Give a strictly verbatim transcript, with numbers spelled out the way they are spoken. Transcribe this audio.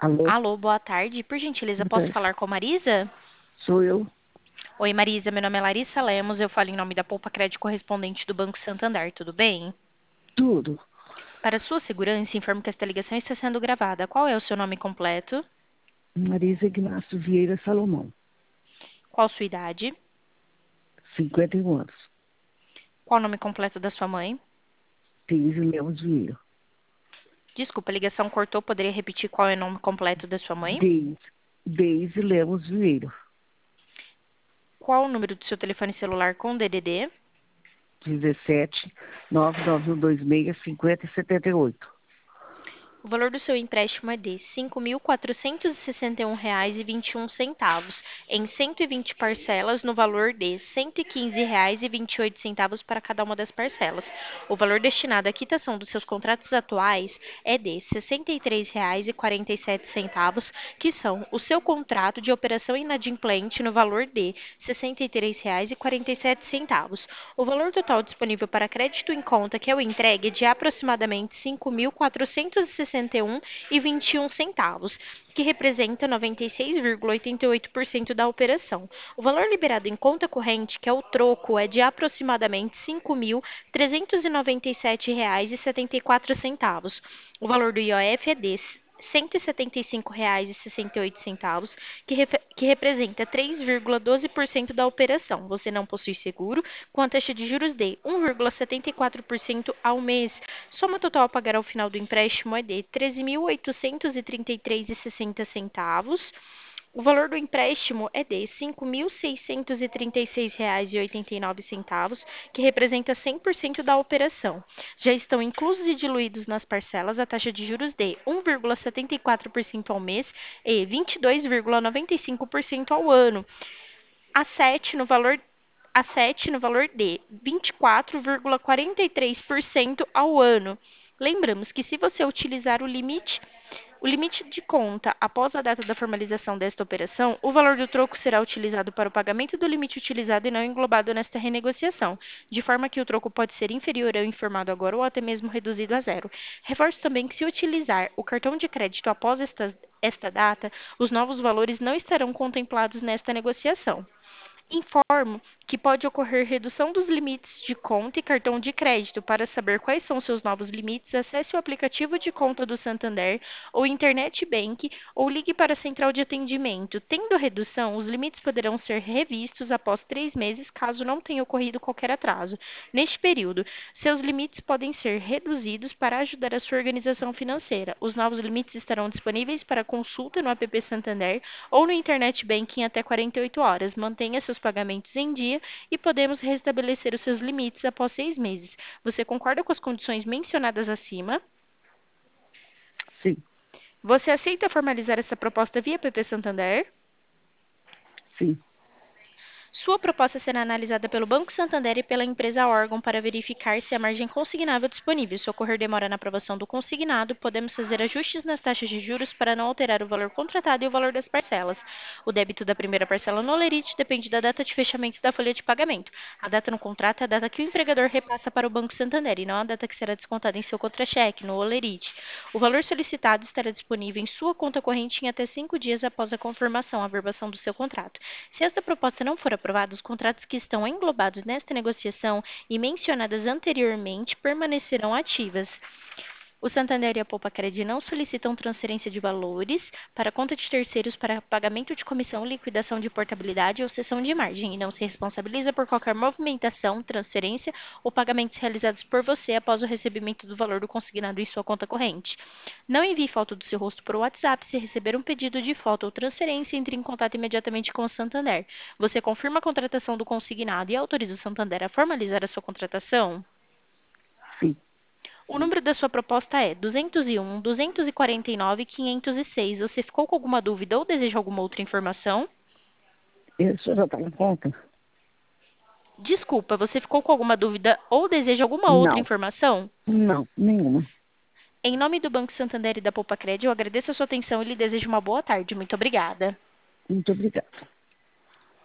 Alô, Alô, boa tarde. Por gentileza, boa posso tarde. falar com a Marisa? Sou eu, Oi, Marisa, meu nome é Larissa Lemos, eu falo em nome da Poupa Crédito correspondente do Banco Santander, tudo bem? tudo. Para sua segurança, informo que esta ligação está sendo gravada. Qual é o seu nome completo? Marisa Ignacio Vieira Salomão, Qual sua idade? cinquenta e um anos. Qual o nome completo da sua mãe? Teise Lemos Vieira. Desculpa, a ligação cortou, poderia repetir qual é o nome completo da sua mãe? Deise, Deise Lemos Vieira, Qual o número do seu telefone celular com D D D? dezessete, nove nove um dois seis, cinquenta e setenta e oito. O valor do seu empréstimo é de cinco mil quatrocentos e sessenta e um reais e vinte e um centavos, em cento e vinte parcelas no valor de cento e quinze reais e vinte e oito centavos para cada uma das parcelas. O valor destinado à quitação dos seus contratos atuais é de sessenta e três reais e quarenta e sete centavos, que são o seu contrato de operação inadimplente no valor de sessenta e três reais e quarenta e sete centavos. O valor total disponível para crédito em conta que é o entregue é de aproximadamente cinco mil quatrocentos e sessenta e um reais e vinte e um centavos, que representa noventa e seis vírgula oitenta e oito por cento da operação. O valor liberado em conta corrente, que é o troco, é de aproximadamente cinco mil trezentos e noventa e sete reais e setenta e quatro centavos. O valor do I O F é de cento e setenta e cinco reais e sessenta e oito centavos, que, refe- que representa três vírgula doze por cento da operação. Você não possui seguro, com a taxa de juros de um vírgula setenta e quatro por cento ao mês. Soma total a pagar ao final do empréstimo é de treze mil oitocentos e trinta e três reais e sessenta centavos. O valor do empréstimo é de cinco mil seiscentos e trinta e seis reais e oitenta e nove centavos, que representa cem por cento da operação. Já estão inclusos e diluídos nas parcelas a taxa de juros de um vírgula setenta e quatro por cento ao mês e vinte e dois vírgula noventa e cinco por cento ao ano. A sete no valor a sete no valor de vinte e quatro vírgula quarenta e três por cento ao ano. Lembramos que se você utilizar o limite o limite de conta após a data da formalização desta operação, o valor do troco será utilizado para o pagamento do limite utilizado e não englobado nesta renegociação, de forma que o troco pode ser inferior ao informado agora ou até mesmo reduzido a zero. Reforço também que se utilizar o cartão de crédito após esta, esta data, os novos valores não estarão contemplados nesta negociação. Informo que pode ocorrer redução dos limites de conta e cartão de crédito. Para saber quais são seus novos limites, acesse o aplicativo de conta do Santander ou Internet Bank ou ligue para a central de atendimento. Tendo redução, os limites poderão ser revistos após três meses, caso não tenha ocorrido qualquer atraso. Neste período, seus limites podem ser reduzidos para ajudar a sua organização financeira. Os novos limites estarão disponíveis para consulta no app Santander ou no Internet Banking até quarenta e oito horas. Mantenha seus pagamentos em dia e podemos restabelecer os seus limites após seis meses. Você concorda com as condições mencionadas acima? Sim, Você aceita formalizar essa proposta via app Santander? sim. Sua proposta será analisada pelo Banco Santander e pela empresa órgão para verificar se há margem consignável disponível. Se ocorrer demora na aprovação do consignado, podemos fazer ajustes nas taxas de juros para não alterar o valor contratado e o valor das parcelas. O débito da primeira parcela no Olerite depende da data de fechamento da folha de pagamento. A data no contrato é a data que o empregador repassa para o Banco Santander e não a data que será descontada em seu contra-cheque, no Olerite. O valor solicitado estará disponível em sua conta corrente em até cinco dias após a confirmação, a verbação do seu contrato. Se esta proposta não for aprovada, os contratos que estão englobados nesta negociação e mencionadas anteriormente permanecerão ativas. O Santander e a Poupa-Cred não solicitam transferência de valores para a conta de terceiros para pagamento de comissão, liquidação de portabilidade ou cessão de margem e não se responsabiliza por qualquer movimentação, transferência ou pagamentos realizados por você após o recebimento do valor do consignado em sua conta corrente. Não envie foto do seu rosto por WhatsApp. Se receber um pedido de foto ou transferência, entre em contato imediatamente com o Santander. Você confirma a contratação do consignado e autoriza o Santander a formalizar a sua contratação? Sim. O número da sua proposta é duzentos e um, duzentos e quarenta e nove, quinhentos e seis. Você ficou com alguma dúvida ou deseja alguma outra informação? Isso já está na conta? Desculpa, você ficou com alguma dúvida ou deseja alguma outra Não, informação? não, nenhuma. Em nome do Banco Santander e da Poupa Cred, eu agradeço a sua atenção e lhe desejo uma boa tarde. Muito obrigada. Muito obrigada.